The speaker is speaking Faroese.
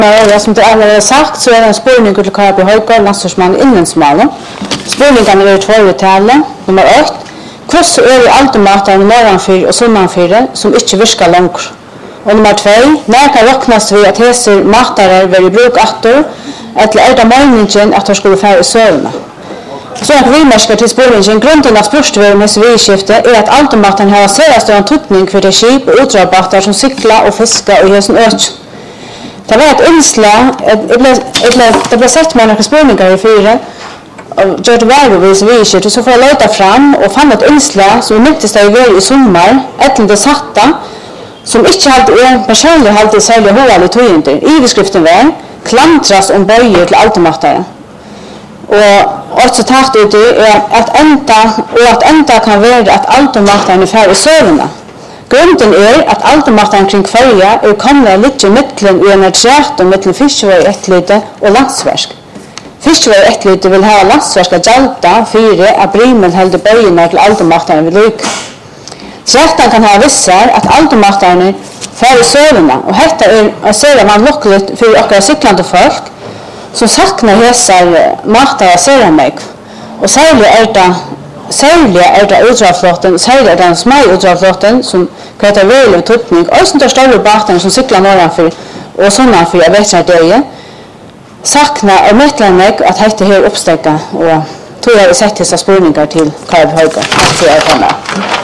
Som det allerede har sagt, så det en spurning til Karby Høygaard, landstorsmann innensmalen. Spurningene er två i tale. Nummer 8. Hvordan er automatene norranfyr og sunnanfyr som ikke virker langt? Og nummer 2. Når kan råknes vi at hese matare vil i bruk atter, eller er det meningen at de skulle fære i søvnene? Så en vimersker til spurningen, grunnen av spørsmålet med civilskiftet er at automatene har særlig større tutning for de skip og utrabatter som sykler og fisker og gjør sin øk. Det var et innslag, det ble sett med noen spurninger i 4, og gjør det verre ved civilskiftet, så får jeg løte fram og fann et innslag som myntes det i sommer, etter det satte, som ikke er personlig alltid særlig hovedlig tøyender. Iveskriften var klantras om bøyer til automatere. Og et sitat ut er at enda kan være at automaterne fer i søvnene. Grunden er at automaterne kring kvarja er kommet litt i midtelen i en trekt og midtelen fiskevei etterlyte og landsversk. Fiskevei etterlyte vil ha landsversk av gjalta fire at brimel helder bøyene til automaterne vil lykke. Trekten kan ha visser at automaterne fer i søvnene, og dette er ser man lukkelig for akkurat syklande folk, som saknar hesar matar av meg. Og særlig er det utdragflåten, særlig er den små utdragflåten som kan ta veldig tutning, og som tar større baten som sykler norranfyr og sunnanfyr av vettardøye, saknar og mettler meg at dette her oppstekket, og tog jeg sett disse spurninger til Karby Høygaard. Takk for at jeg kom med.